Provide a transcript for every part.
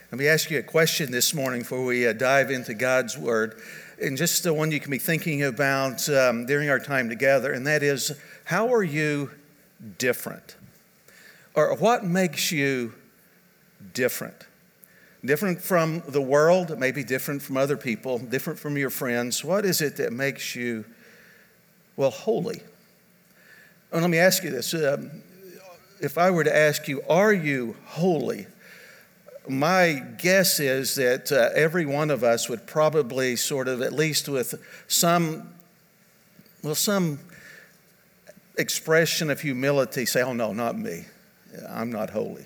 Let me ask you a question this morning before we dive into God's Word, and just the one you can be thinking about during our time together, and that is, how are you different? Or what makes you different? Different from the world, maybe different from other people, different from your friends. What is it that makes you, holy? And let me ask you this. If I were to ask you, are you holy? My guess is that every one of us would probably sort of, at least with some expression of humility, say, oh no, not me. I'm not holy.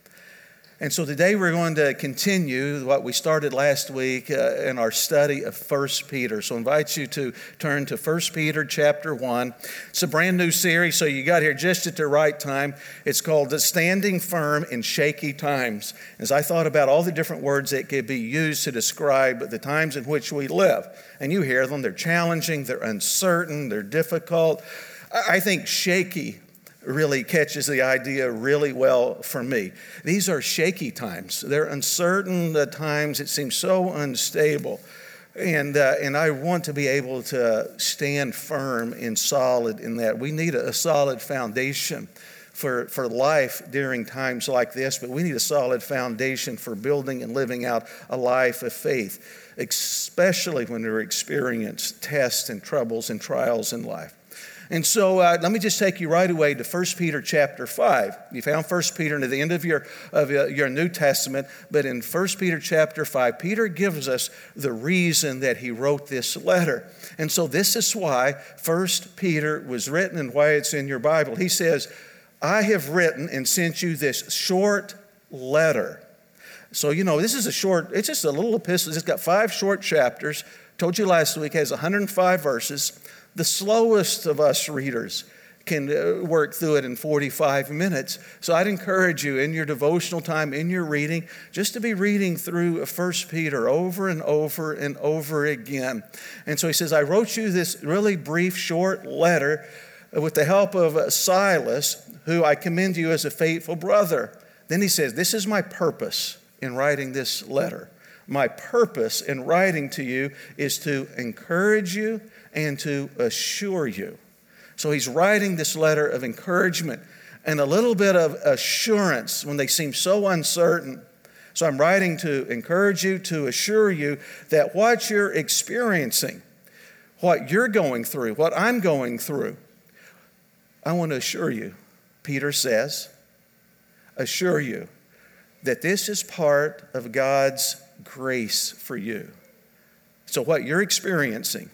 And so today we're going to continue what we started last week in our study of 1 Peter. So I invite you to turn to 1 Peter chapter 1. It's a brand new series, so you got here just at the right time. It's called Standing Firm in Shaky Times. As I thought about all the different words that could be used to describe the times in which we live, and you hear them, they're challenging, they're uncertain, they're difficult. I think shaky really catches the idea really well for me. These are shaky times. They're uncertain times. It seems so unstable. And I want to be able to stand firm and solid in that. We need a solid foundation for life during times like this, but we need a solid foundation for building and living out a life of faith, especially when we experience tests and troubles and trials in life. And so let me just take you right away to 1 Peter chapter 5. You found 1 Peter near the end of your New Testament, but in 1 Peter chapter 5, Peter gives us the reason that he wrote this letter. And so this is why 1 Peter was written and why it's in your Bible. He says, I have written and sent you this short letter. So, this is it's just a little epistle. It's got 5 short chapters. Told you last week, it has 105 verses. The slowest of us readers can work through it in 45 minutes. So I'd encourage you in your devotional time, in your reading, just to be reading through 1 Peter over and over and over again. And so he says, I wrote you this really brief, short letter with the help of Silas, who I commend you as a faithful brother. Then he says, this is my purpose in writing this letter. My purpose in writing to you is to encourage you and to assure you. So he's writing this letter of encouragement and a little bit of assurance when they seem so uncertain. So I'm writing to encourage you, to assure you that what you're experiencing, what you're going through, what I'm going through, I want to assure you, Peter says, assure you that this is part of God's grace for you. So what you're experiencing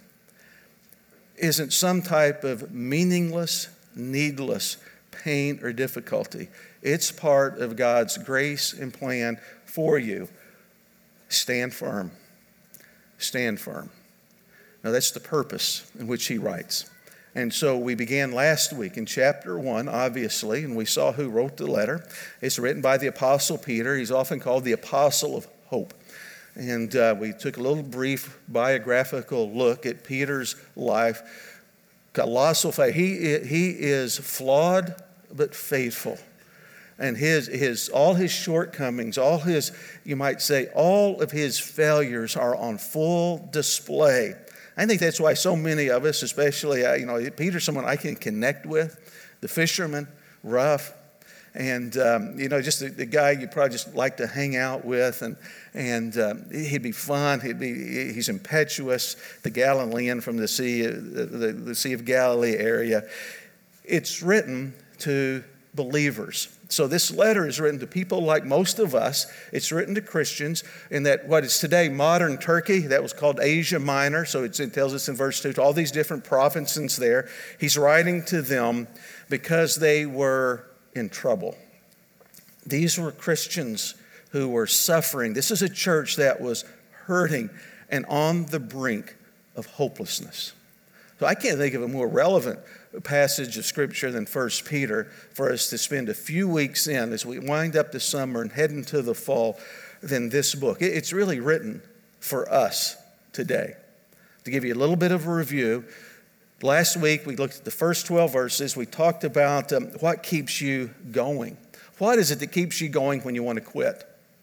isn't some type of meaningless, needless pain or difficulty. It's part of God's grace and plan for you. Stand firm. Stand firm. Now that's the purpose in which he writes. And so we began last week in chapter 1, obviously, and we saw who wrote the letter. It's written by the Apostle Peter. He's often called the Apostle of Hope. And we took a little brief biographical look at Peter's life. Colossal faith. He is flawed but faithful. And all his shortcomings, you might say, all of his failures are on full display. I think that's why so many of us, especially, Peter's someone I can connect with, the fisherman, rough. And, just the guy you probably just like to hang out with, and he'd be fun. He's impetuous, the Galilean from the Sea of Galilee area. It's written to believers. So this letter is written to people like most of us. It's written to Christians in that what is today modern Turkey, that was called Asia Minor. So it tells us in verse 2, to all these different provinces there. He's writing to them because they were in trouble. These were Christians who were suffering. This is a church that was hurting and on the brink of hopelessness. So I can't think of a more relevant passage of Scripture than 1 Peter for us to spend a few weeks in as we wind up the summer and head into the fall than this book. It's really written for us today. To give you a little bit of a review, last week we looked at the first 12 verses. We talked about what keeps you going. What is it that keeps you going when you want to quit?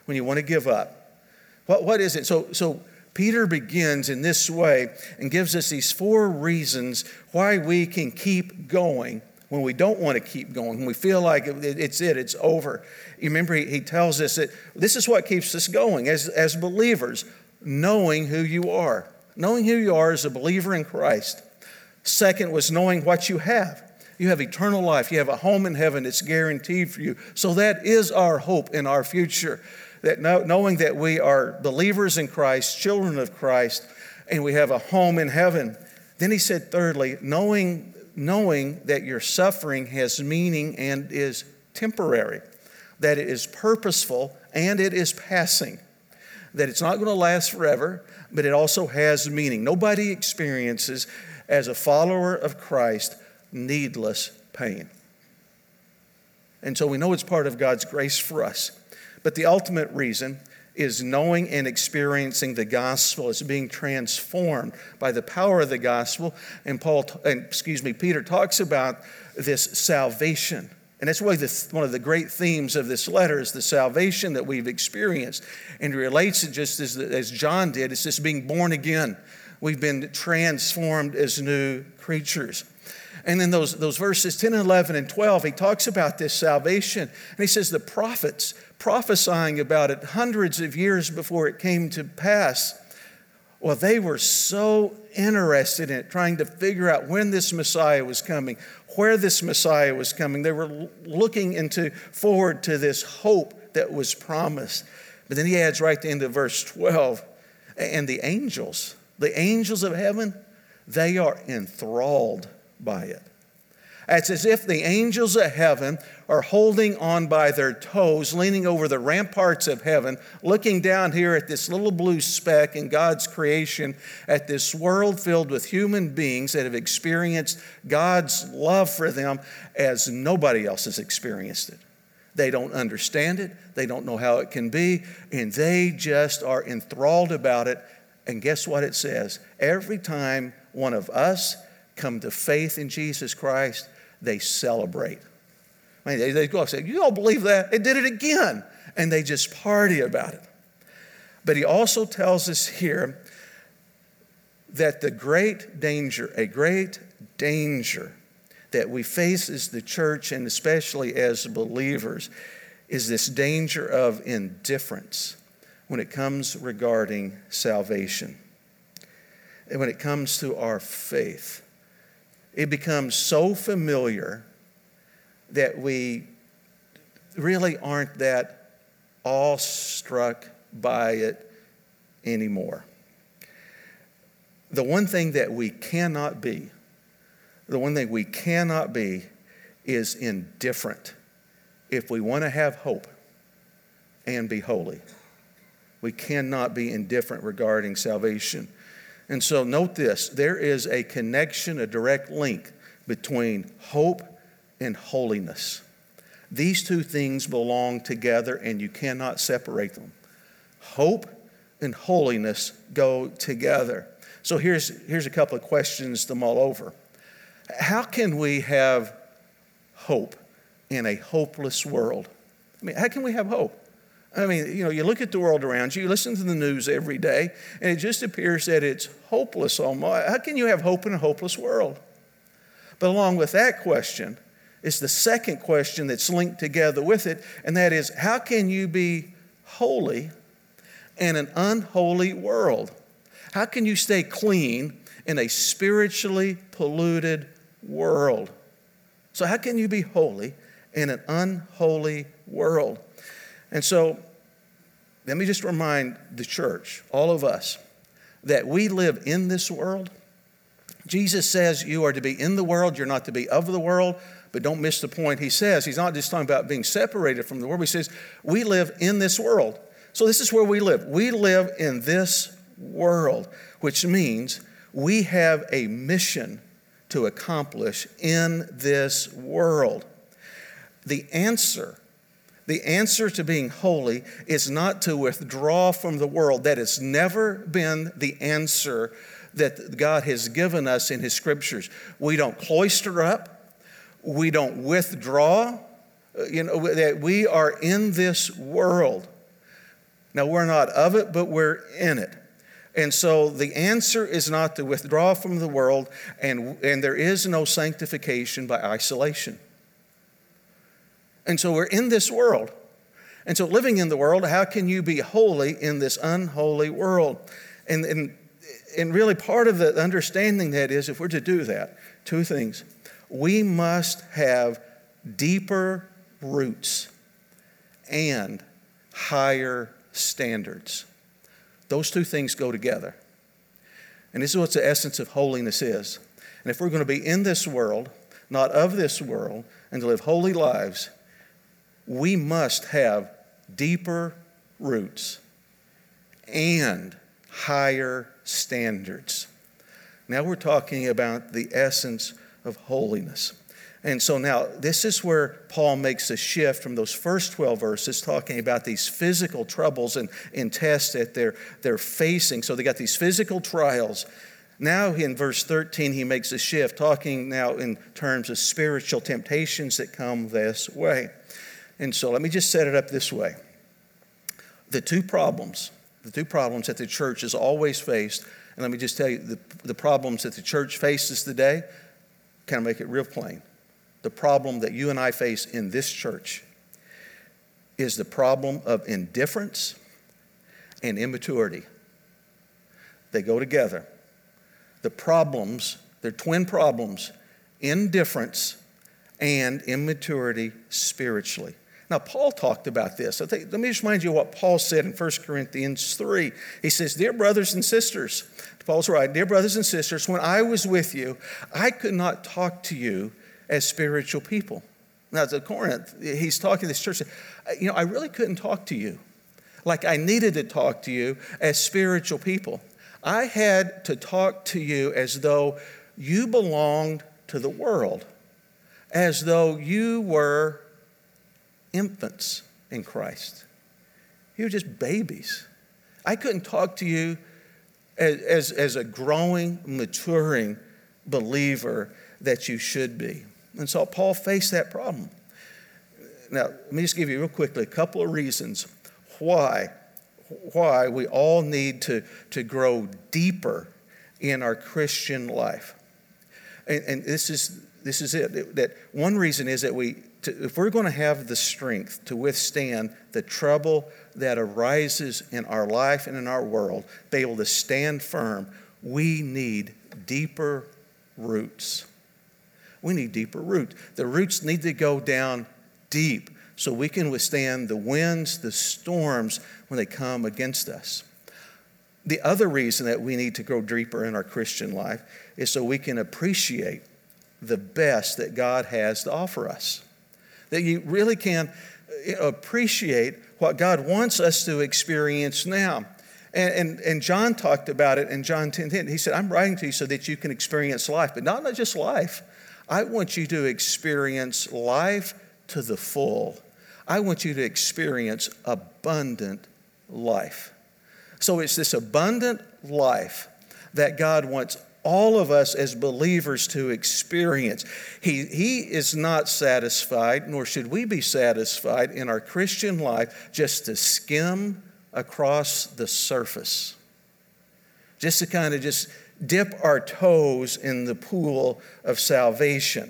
when you want to give up? What is it? So Peter begins in this way and gives us these 4 reasons why we can keep going when we don't want to keep going, when we feel like it's over. You remember he tells us that this is what keeps us going as believers, knowing who you are. Knowing who you are as a believer in Christ. Second was knowing what you have. You have eternal life. You have a home in heaven that's guaranteed for you. So that is our hope in our future. That knowing that we are believers in Christ, children of Christ, and we have a home in heaven. Then he said, thirdly, knowing that your suffering has meaning and is temporary, that it is purposeful and it is passing, that it's not going to last forever, but it also has meaning. Nobody experiences, as a follower of Christ, needless pain. And so we know it's part of God's grace for us. But the ultimate reason is knowing and experiencing the gospel as being transformed by the power of the gospel. And Peter talks about this salvation. And that's why one of the great themes of this letter is the salvation that we've experienced. And he relates it just as John did. It's just being born again. We've been transformed as new creatures. And then those verses 10 and 11 and 12, he talks about this salvation. And he says the prophets prophesying about it hundreds of years before it came to pass, well, they were so interested in it, trying to figure out when this Messiah was coming, where this Messiah was coming. They were looking forward to this hope that was promised. But then he adds right at the end of verse 12, and the angels of heaven, they are enthralled by it. It's as if the angels of heaven are holding on by their toes, leaning over the ramparts of heaven, looking down here at this little blue speck in God's creation, at this world filled with human beings that have experienced God's love for them as nobody else has experienced it. They don't understand it. They don't know how it can be. And they just are enthralled about it. And guess what it says? Every time one of us come to faith in Jesus Christ, they celebrate. I mean, they go and say, you don't believe that? It did it again. And they just party about it. But he also tells us here that a great danger that we face as the church and especially as believers is this danger of indifference when it comes regarding salvation. And when it comes to our faith, it becomes so familiar that we really aren't that awestruck by it anymore. The one thing we cannot be is indifferent if we want to have hope and be holy. We cannot be indifferent regarding salvation. And so note this, there is a connection, a direct link between hope and holiness. These two things belong together and you cannot separate them. Hope and holiness go together. So here's a couple of questions to mull over. How can we have hope in a hopeless world? I mean, how can we have hope? I mean, you look at the world around you, you listen to the news every day, and it just appears that it's hopeless almost. How can you have hope in a hopeless world? But along with that question is the second question that's linked together with it, and that is, how can you be holy in an unholy world? How can you stay clean in a spiritually polluted world? So how can you be holy in an unholy world? And so, let me just remind the church, all of us, that we live in this world. Jesus says you are to be in the world, you're not to be of the world, but don't miss the point. He says, he's not just talking about being separated from the world, he says, we live in this world. So this is where we live. We live in this world, which means we have a mission to accomplish in this world. The answer to being holy is not to withdraw from the world. That has never been the answer that God has given us in His Scriptures. We don't cloister up. We don't withdraw. That we are in this world. Now, we're not of it, but we're in it. And so the answer is not to withdraw from the world, and there is no sanctification by isolation. And so we're in this world. And so living in the world, how can you be holy in this unholy world? And really part of the understanding that is, if we're to do that, two things. We must have deeper roots and higher standards. Those two things go together. And this is what the essence of holiness is. And if we're going to be in this world, not of this world, and to live holy lives, we must have deeper roots and higher standards. Now we're talking about the essence of holiness. And so now this is where Paul makes a shift from those first 12 verses talking about these physical troubles and tests that they're facing. So they got these physical trials. Now in verse 13 he makes a shift, talking now in terms of spiritual temptations that come this way. And so let me just set it up this way. The two problems that the church has always faced, and let me just tell you the problems that the church faces today, kind of make it real plain. The problem that you and I face in this church is the problem of indifference and immaturity. They go together. The problems, they're twin problems, indifference and immaturity spiritually. Now, Paul talked about this. Let me just remind you what Paul said in 1 Corinthians 3. He says, "Dear brothers and sisters," Paul's right, "Dear brothers and sisters, when I was with you, I could not talk to you as spiritual people." Now, to Corinth, he's talking to this church. I really couldn't talk to you like I needed to talk to you as spiritual people. I had to talk to you as though you belonged to the world, as though you were infants in Christ. You were just babies. I couldn't talk to you as a growing, maturing believer that you should be. And so Paul faced that problem. Now, let me just give you real quickly a couple of reasons why we all need to grow deeper in our Christian life. And this is it. That one reason is that if we're going to have the strength to withstand the trouble that arises in our life and in our world, be able to stand firm, we need deeper roots. We need deeper roots. The roots need to go down deep so we can withstand the winds, the storms when they come against us. The other reason that we need to grow deeper in our Christian life is so we can appreciate the best that God has to offer us. That you really can appreciate what God wants us to experience now. And John talked about it in John 10:10. He said, "I'm writing to you so that you can experience life, but not just life. I want you to experience life to the full. I want you to experience abundant life." So it's this abundant life that God wants all of us as believers to experience. He is not satisfied, nor should we be satisfied in our Christian life just to skim across the surface, just to kind of just dip our toes in the pool of salvation.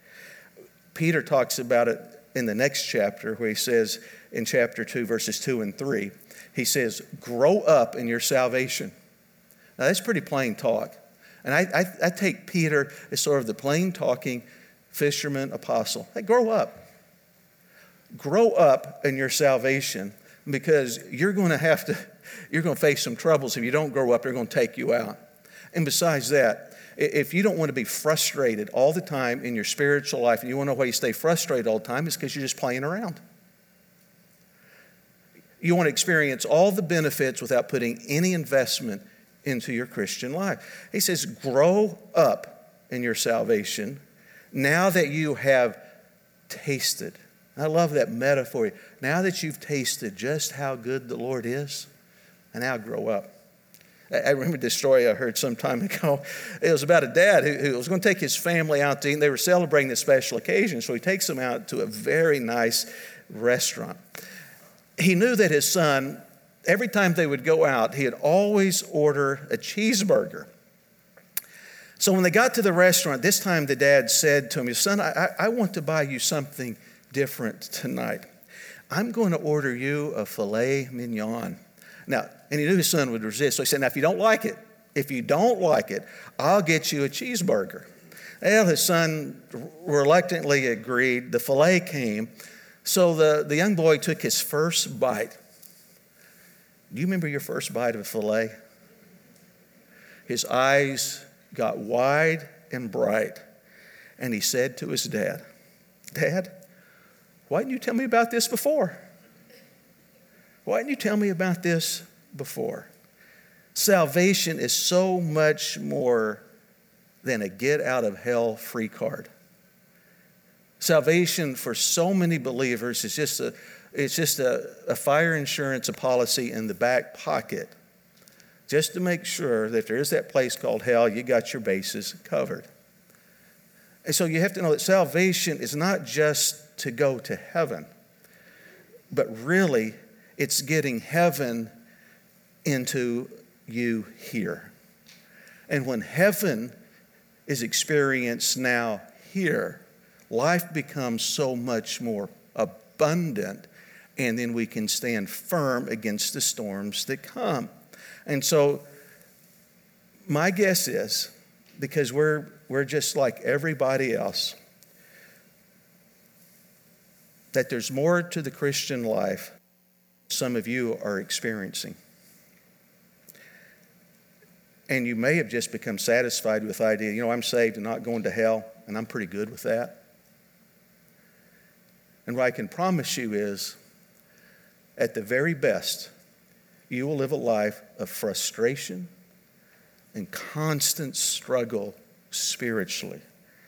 Peter talks about it in the next chapter where he says in chapter 2, verses 2 and 3, he says, "Grow up in your salvation." Now that's pretty plain talk. And I take Peter as sort of the plain talking fisherman apostle. Hey, grow up. Grow up in your salvation, because you're going to face some troubles. If you don't grow up, they're going to take you out. And besides that, if you don't want to be frustrated all the time in your spiritual life, and you want to know why you stay frustrated all the time, it's because you're just playing around. You want to experience all the benefits without putting any investment into your Christian life. He says, grow up in your salvation now that you have tasted. I love that metaphor. Now that you've tasted just how good the Lord is, and now grow up. I remember this story I heard some time ago. It was about a dad who was going to take his family out to eat, and they were celebrating this special occasion, so he takes them out to a very nice restaurant. He knew that his son every time they would go out, he'd always order a cheeseburger. So when they got to the restaurant, this time the dad said to him, son, I want to buy you something different tonight. I'm going to order you a filet mignon. Now, and he knew his son would resist, so he said, now if you don't like it, I'll get you a cheeseburger. Well, his son reluctantly agreed. The filet came. So the young boy took his first bite. Do you remember your first bite of a filet? His eyes got wide and bright, and he said to his dad, Dad, why didn't you tell me about this before? Why didn't you tell me about this before? Salvation is so much more than a get-out-of-hell free card. Salvation for so many believers is just a fire insurance, a policy in the back pocket, just to make sure that there is that place called hell, you got your bases covered. And so you have to know that salvation is not just to go to heaven, but really it's getting heaven into you here. And when heaven is experienced now here, life becomes so much more abundant, and then we can stand firm against the storms that come. And so my guess is, because we're just like everybody else, that there's more to the Christian life some of you are experiencing. And you may have just become satisfied with the idea, I'm saved and not going to hell, and I'm pretty good with that. And what I can promise you is, at the very best, you will live a life of frustration and constant struggle spiritually,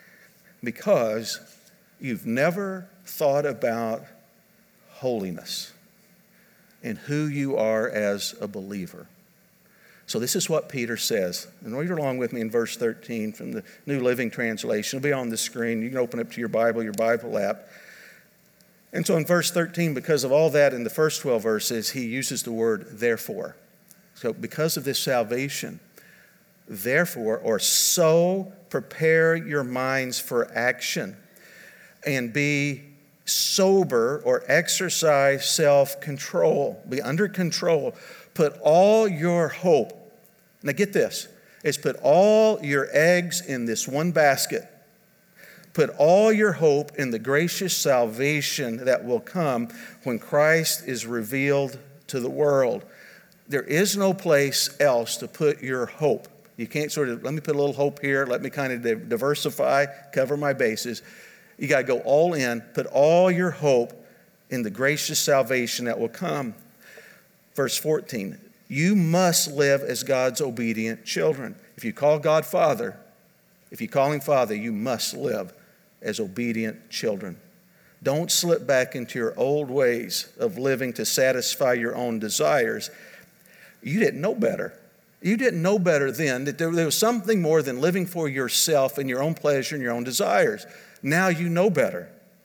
because you've never thought about holiness and who you are as a believer. So this is what Peter says. And read along with me in verse 13 from the New Living Translation. It'll be on the screen. You can open up to your Bible app. And so in verse 13, because of all that in the first 12 verses, he uses the word therefore. So because of this salvation, therefore, or so prepare your minds for action and be sober or exercise self-control. Be under control. Put all your hope. Now get this, is put all your eggs in this one basket. Put all your hope in the gracious salvation that will come when Christ is revealed to the world. There is no place else to put your hope. You can't let me put a little hope here, let me kind of diversify, cover my bases. You got to go all in, put all your hope in the gracious salvation that will come. Verse 14, you must live as God's obedient children. If you call God Father, if you call Him Father, you must live as obedient children. Don't slip back into your old ways of living to satisfy your own desires. You didn't know better. You didn't know better then that there was something more than living for yourself and your own pleasure and your own desires. Now you know better.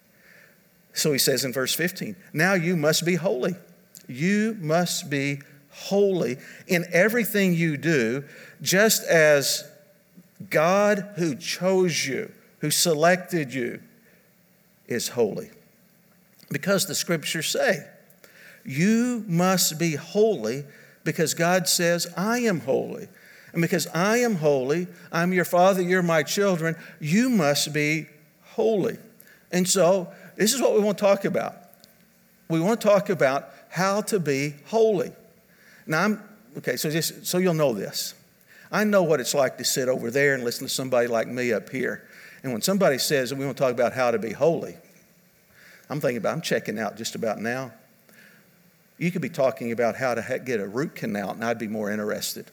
So he says in verse 15, now you must be holy. You must be holy in everything you do, just as God who chose you, who selected you, is holy. Because the scriptures say, you must be holy because God says, I am holy. And because I am holy, I'm your Father, you're my children, you must be holy. And so this is what we want to talk about. We want to talk about how to be holy. Now, so you'll know this. I know what it's like to sit over there and listen to somebody like me up here. And when somebody says we want to talk about how to be holy, I'm checking out just about now. You could be talking about how to get a root canal, and I'd be more interested.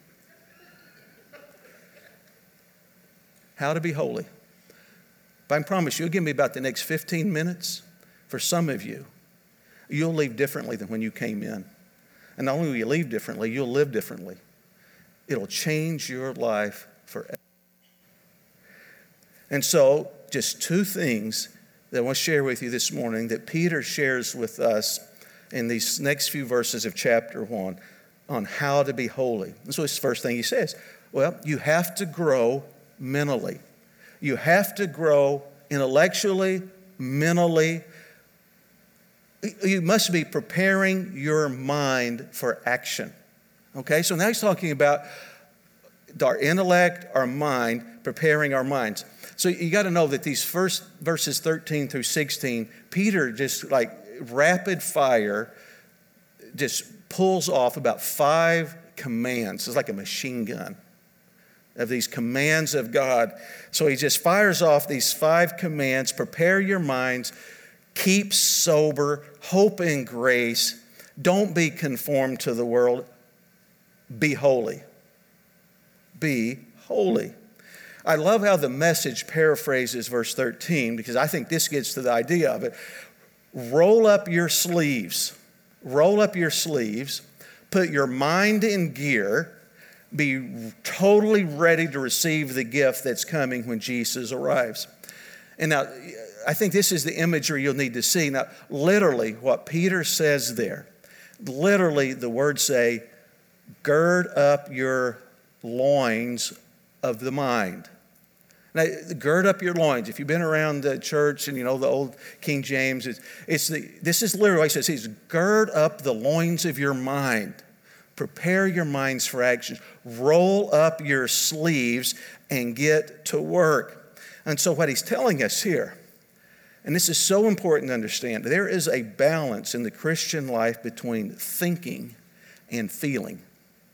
How to be holy. But I promise you, give me about the next 15 minutes. For some of you, you'll leave differently than when you came in. And not only will you leave differently, you'll live differently. It'll change your life forever. And so, just two things that I want to share with you this morning that Peter shares with us in these next few verses of chapter 1 on how to be holy. And so it's the first thing he says. Well, you have to grow mentally. You have to grow intellectually, mentally. You must be preparing your mind for action. Okay, so now he's talking about our intellect, our mind, preparing our minds. So you got to know that these first verses 13 through 16, Peter just like rapid fire just pulls off about 5 commands. It's like a machine gun of these commands of God. So he just fires off these 5 commands. Prepare your minds, keep sober, hope in grace, don't be conformed to the world, be holy. Be holy. I love how the Message paraphrases verse 13 because I think this gets to the idea of it. Roll up your sleeves. Roll up your sleeves. Put your mind in gear. Be totally ready to receive the gift that's coming when Jesus arrives. And now, I think this is the imagery you'll need to see. Now, literally, what Peter says there, literally the words say, gird up your loins of the mind. Now, gird up your loins. If you've been around the church and you know the old King James, this is literally what he says. Gird up the loins of your mind. Prepare your minds for action. Roll up your sleeves and get to work. And so what he's telling us here, and this is so important to understand, there is a balance in the Christian life between thinking and feeling,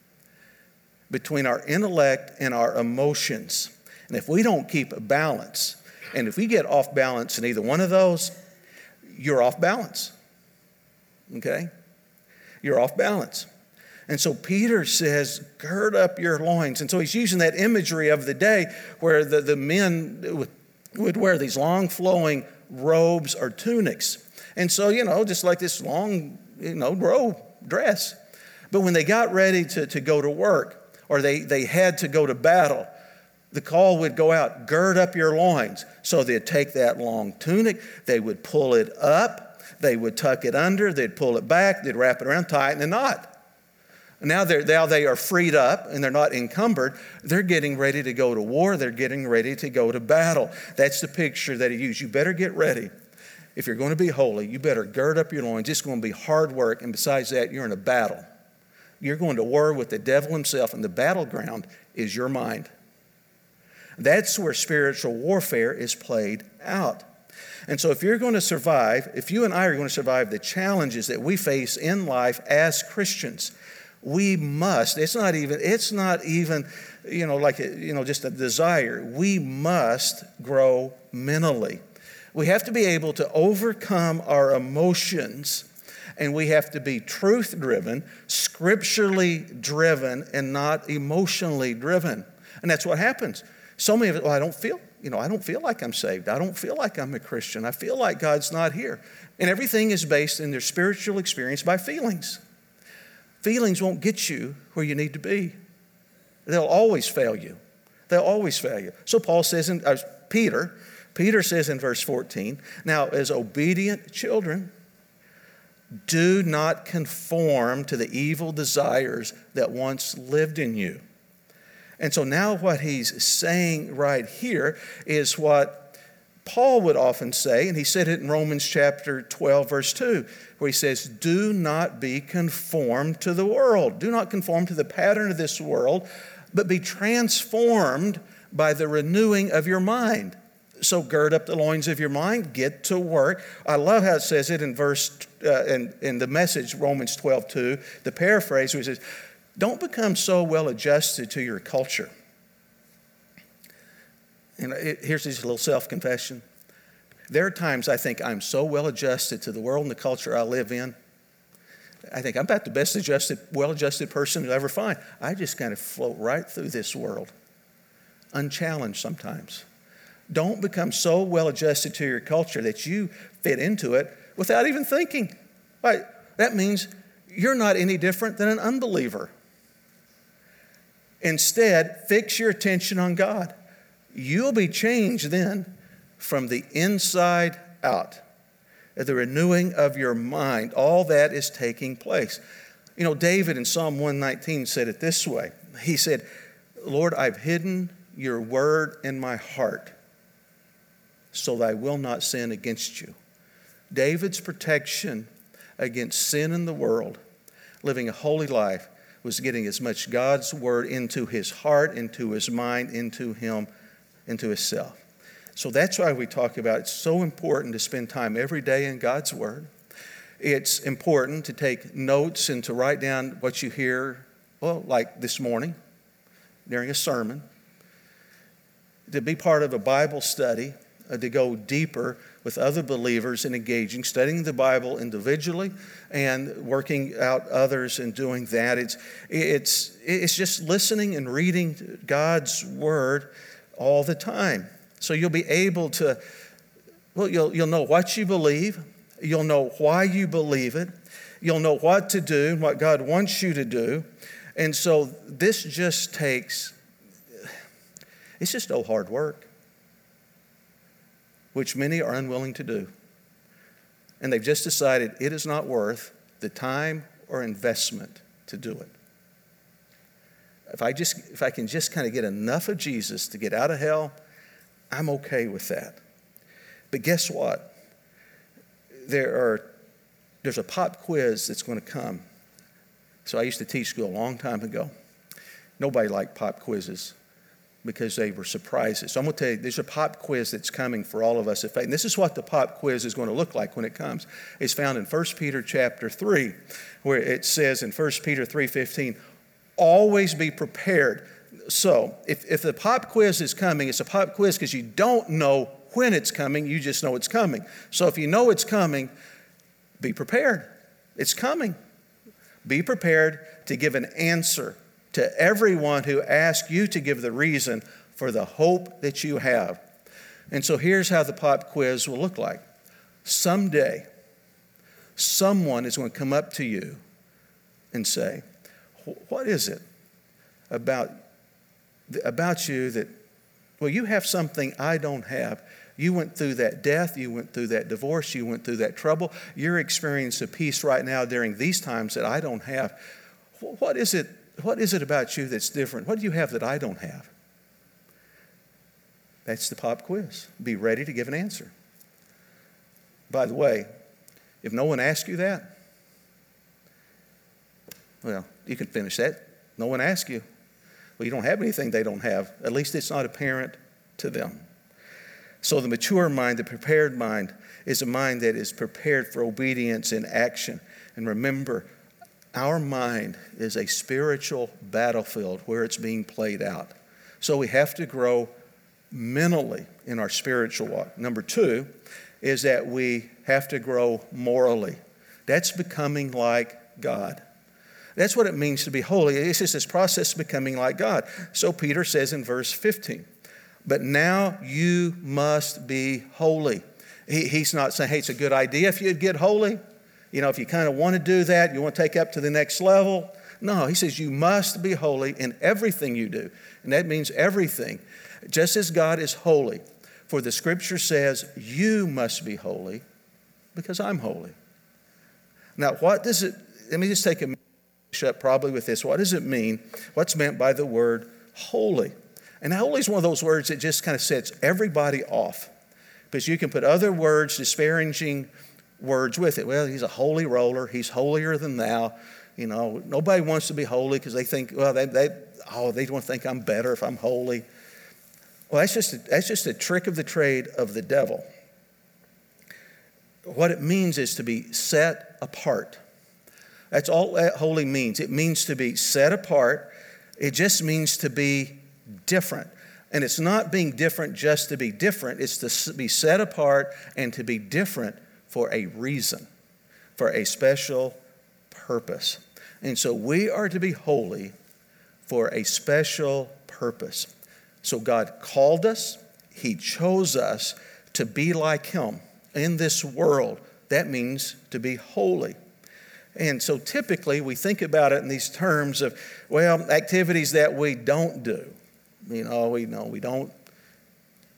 between our intellect and our emotions. And if we don't keep a balance, and if we get off balance in either one of those, you're off balance. Okay? You're off balance. And so Peter says, gird up your loins. And so he's using that imagery of the day where the men would wear these long flowing robes or tunics. And so, just like this long, robe dress. But when they got ready to go to work or they had to go to battle, the call would go out, gird up your loins. So they'd take that long tunic, they would pull it up, they would tuck it under, they'd pull it back, they'd wrap it around, tie it in a knot. Now they are freed up and they're not encumbered. They're getting ready to go to war. They're getting ready to go to battle. That's the picture that he used. You better get ready. If you're going to be holy, you better gird up your loins. It's going to be hard work. And besides that, you're in a battle. You're going to war with the devil himself, and the battleground is your mind. That's where spiritual warfare is played out. And so if you're going to survive, if you and I are going to survive the challenges that we face in life as Christians, we must, it's not even just a desire. We must grow mentally. We have to be able to overcome our emotions, and we have to be truth-driven, scripturally driven, and not emotionally driven. And that's what happens. So many of us, I don't feel like I'm saved. I don't feel like I'm a Christian. I feel like God's not here. And everything is based in their spiritual experience by feelings. Feelings won't get you where you need to be. They'll always fail you. They'll always fail you. So Paul says, Peter says in verse 14, now as obedient children, do not conform to the evil desires that once lived in you. And so now what he's saying right here is what Paul would often say, and he said it in Romans chapter 12, verse 2, where he says, do not be conformed to the world. Do not conform to the pattern of this world, but be transformed by the renewing of your mind. So gird up the loins of your mind, get to work. I love how it says it in in the Message, Romans 12:2, the paraphrase, where he says, don't become so well adjusted to your culture. And here's this little self-confession. There are times I think I'm so well adjusted to the world and the culture I live in. I think I'm about the best well-adjusted person you'll ever find. I just kind of float right through this world, unchallenged sometimes. Don't become so well adjusted to your culture that you fit into it without even thinking. Right? That means you're not any different than an unbeliever. Instead, fix your attention on God. You'll be changed then from the inside out. the renewing of your mind. All that is taking place. You know, David in Psalm 119 said it this way. He said, Lord, I've hidden your word in my heart so that I will not sin against you. David's protection against sin in the world, living a holy life, was getting as much God's word into his heart, into his mind, into him, into himself. So that's why we talk about it's so important to spend time every day in God's word. It's important to take notes and to write down what you hear, well, like this morning during a sermon, to be part of a Bible study, to go deeper with other believers and engaging, studying the Bible individually and working out others and doing that. It's just listening and reading God's word all the time. So you'll be able to, well, you'll know what you believe. You'll know why you believe it. You'll know what to do and what God wants you to do. And so this just takes, it's just no hard work, which many are unwilling to do. And they've just decided it is not worth the time or investment to do it. If I can just kind of get enough of Jesus to get out of hell, I'm okay with that. But guess what? There's a pop quiz that's going to come. So I used to teach school a long time ago. Nobody liked pop quizzes because they were surprises. So I'm going to tell you, there's a pop quiz that's coming for all of us of faith. And this is what the pop quiz is going to look like when it comes. It's found in 1 Peter chapter 3, where it says in 1 Peter 3:15, always be prepared. So if the pop quiz is coming, it's a pop quiz because you don't know when it's coming, you just know it's coming. So if you know it's coming, be prepared. It's coming. Be prepared to give an answer to everyone who asks you to give the reason for the hope that you have. And so here's how the pop quiz will look like. Someday, someone is going to come up to you and say, what is it about you that, well, you have something I don't have. You went through that death, you went through that divorce, you went through that trouble. You're experiencing peace right now during these times that I don't have. What is it about you that's different? What do you have that I don't have? That's the pop quiz. Be ready to give an answer. By the way, if no one asks you that, well, you can finish that. No one asks you. Well, you don't have anything they don't have. At least it's not apparent to them. So the mature mind, the prepared mind, is a mind that is prepared for obedience and action. And remember, our mind is a spiritual battlefield where it's being played out. So we have to grow mentally in our spiritual walk. Number 2 is that we have to grow morally. That's becoming like God. That's what it means to be holy. It's just this process of becoming like God. So Peter says in verse 15, but now you must be holy. He's not saying, hey, it's a good idea if you'd get holy. You know, if you kind of want to do that, you want to take up to the next level. No, he says you must be holy in everything you do. And that means everything. Just as God is holy. For the scripture says you must be holy because I'm holy. Now, what does it, let me just take a minute up probably with this. What does it mean? What's meant by the word holy? And holy is one of those words that just kind of sets everybody off. Because you can put other words, disparaging words with it. Well, he's a holy roller. He's holier than thou. You know, nobody wants to be holy because they think, well, they don't think I'm better if I'm holy. Well, that's just a trick of the trade of the devil. What it means is to be set apart. That's all that holy means. It means to be set apart. It just means to be different. And it's not being different just to be different. It's to be set apart and to be different for a reason, for a special purpose. And so we are to be holy for a special purpose. So God called us. He chose us to be like Him in this world. That means to be holy. And so typically we think about it in these terms of, well, activities that we don't do. You know, we don't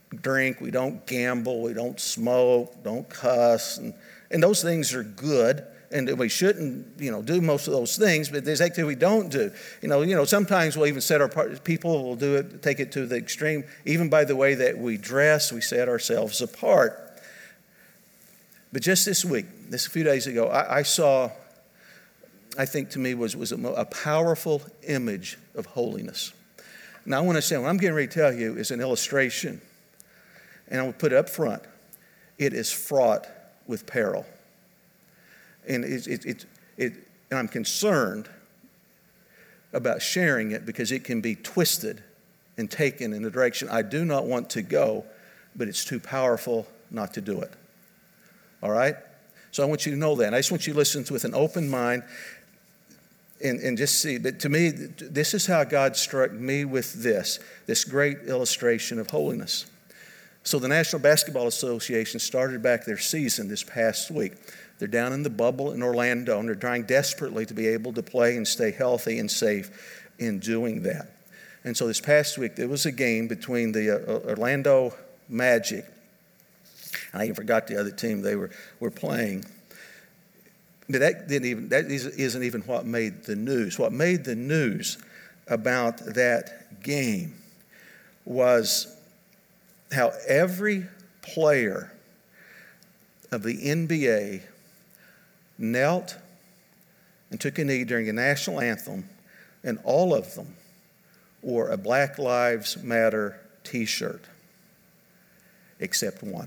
drink, we don't gamble, we don't smoke, don't cuss, and those things are good. And we shouldn't, do most of those things, but there's activity we don't do. Sometimes we'll even set our people will do it, take it to the extreme. Even by the way that we dress, we set ourselves apart. But just this week, a few days ago, I saw, I think to me was a powerful image of holiness. Now I want to say, what I'm getting ready to tell you is an illustration, and I will put it up front. It is fraught with peril. And and I'm concerned about sharing it because it can be twisted and taken in a direction I do not want to go, but it's too powerful not to do it. All right? So I want you to know that. I just want you to listen with an open mind and just see. But to me, this is how God struck me with this great illustration of holiness. So the National Basketball Association started back their season this past week. They're down in the bubble in Orlando, and they're trying desperately to be able to play and stay healthy and safe in doing that. And so this past week, there was a game between the Orlando Magic. I even forgot the other team they were playing. But that isn't even what made the news. What made the news about that game was how every player of the NBA knelt and took a knee during the national anthem, and all of them wore a Black Lives Matter t-shirt, except one.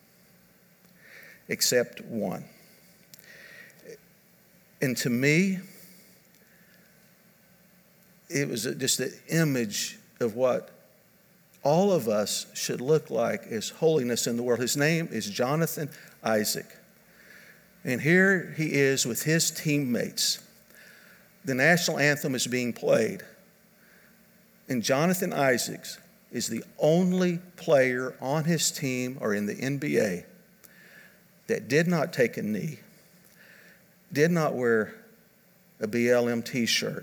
Except one. And to me, it was just an image of what all of us should look like as holiness in the world. His name is Jonathan Isaac. And here he is with his teammates. The national anthem is being played. And Jonathan Isaac is the only player on his team or in the NBA that did not take a knee, did not wear a BLM t-shirt.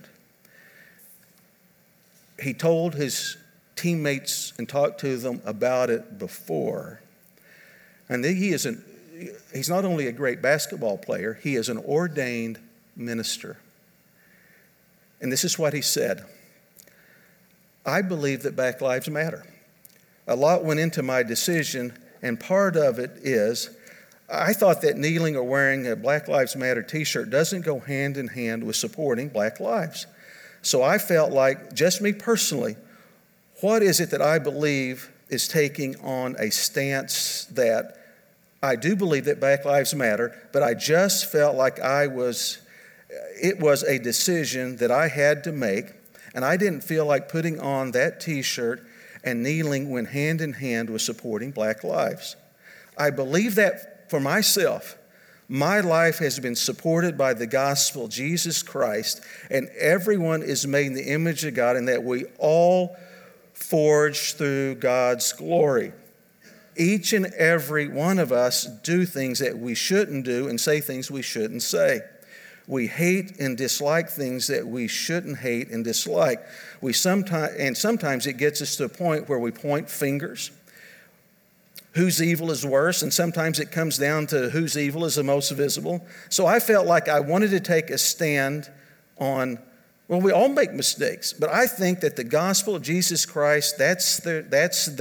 He told his teammates and talked to them about it before. And he's not only a great basketball player, he is an ordained minister. And this is what he said. I believe that Black Lives Matter. A lot went into my decision, and part of it is I thought that kneeling or wearing a Black Lives Matter t-shirt doesn't go hand in hand with supporting black lives. So I felt like, just me personally, what is it that I believe is taking on a stance that I do believe that Black Lives Matter, but I just felt like it was a decision that I had to make, and I didn't feel like putting on that t-shirt and kneeling went hand in hand with supporting black lives. I believe that for myself. My life has been supported by the gospel, Jesus Christ, and everyone is made in the image of God, and that we all forge through God's glory. Each and every one of us do things that we shouldn't do and say things we shouldn't say. We hate and dislike things that we shouldn't hate and dislike. Sometimes it gets us to a point where we point fingers. Whose evil is worse? And sometimes it comes down to whose evil is the most visible. So I felt like I wanted to take a stand on, well, we all make mistakes, but I think that the gospel of Jesus Christ, that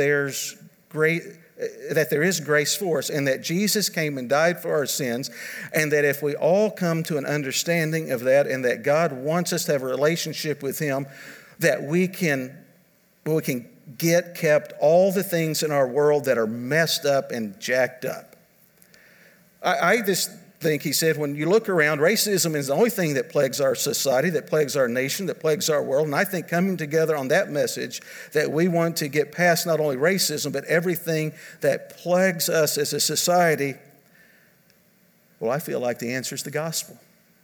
there is grace for us, and that Jesus came and died for our sins, and that if we all come to an understanding of that, and that God wants us to have a relationship with Him, that we can kept all the things in our world that are messed up and jacked up. I just think, he said, when you look around, racism is the only thing that plagues our society, that plagues our nation, that plagues our world. And I think coming together on that message that we want to get past not only racism, but everything that plagues us as a society, well, I feel like the answer is the gospel.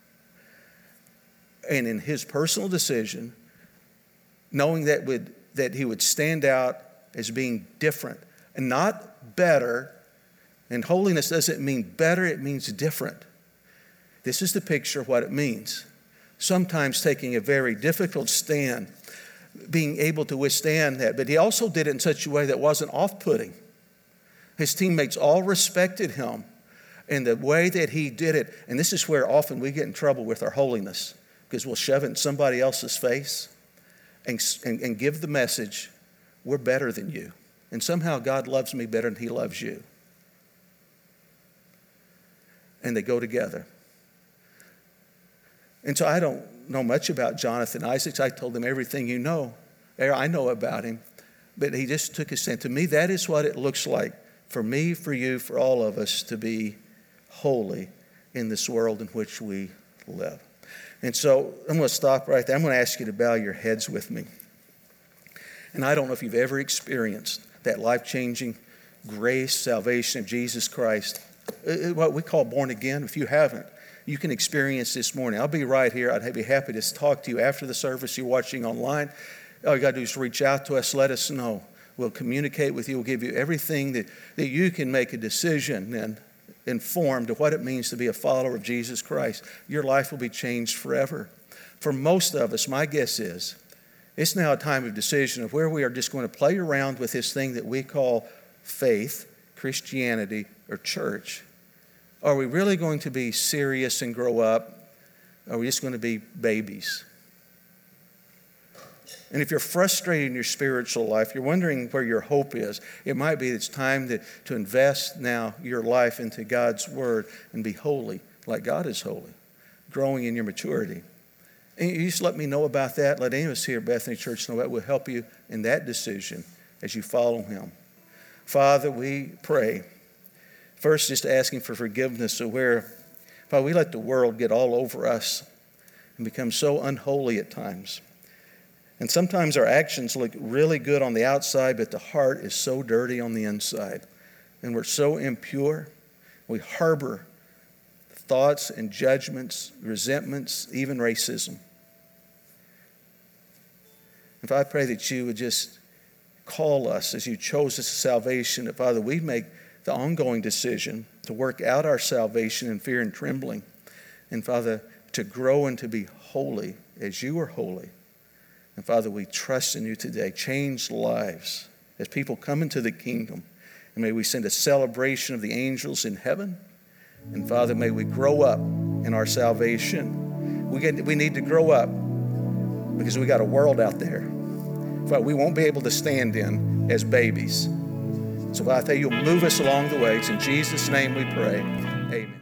And in his personal decision, knowing that he would stand out as being different and not better. And holiness doesn't mean better, it means different. This is the picture of what it means. Sometimes taking a very difficult stand. being able to withstand that. But he also did it in such a way that wasn't off-putting. His teammates all respected him in the way that he did it. And this is where often we get in trouble with our holiness, because we'll shove it in somebody else's face and give the message, we're better than you. And somehow God loves me better than he loves you. And they go together. And so I don't know much about Jonathan Isaacs. I told him everything I know about him. But he just took a stand. To me, that is what it looks like for me, for you, for all of us to be holy in this world in which we live. And so I'm going to stop right there. I'm going to ask you to bow your heads with me. And I don't know if you've ever experienced that life-changing grace, salvation of Jesus Christ, what we call born again. If you haven't, you can experience this morning. I'll be right here. I'd be happy to talk to you after the service. You're watching online. All you got to do is reach out to us. Let us know. We'll communicate with you. We'll give you everything that you can make a decision and informed of what it means to be a follower of Jesus Christ. Your life will be changed forever. For most of us, my guess is, it's now a time of decision of where we are just going to play around with this thing that we call faith, Christianity, or church. Are we really going to be serious and grow up? Or are we just going to be babies? And if you're frustrated in your spiritual life, you're wondering where your hope is, it might be it's time to invest now your life into God's Word and be holy like God is holy, growing in your maturity. And you just let me know about that. Let any of us here at Bethany Church know that will help you in that decision as you follow Him. Father, we pray. First, just asking for forgiveness of where, Father, we let the world get all over us and become so unholy at times. And sometimes our actions look really good on the outside, but the heart is so dirty on the inside. And we're so impure. We harbor thoughts and judgments, resentments, even racism. If I pray that you would just call us as you chose us to salvation, that Father, we make the ongoing decision to work out our salvation in fear and trembling. And Father, to grow and to be holy as you are holy. And Father, we trust in you today. Change lives as people come into the kingdom. And may we send a celebration of the angels in heaven. And Father, may we grow up in our salvation. We need to grow up because we got a world out there. Father, we won't be able to stand in as babies. So Father, I tell you, you'll move us along the way. It's in Jesus' name we pray. Amen.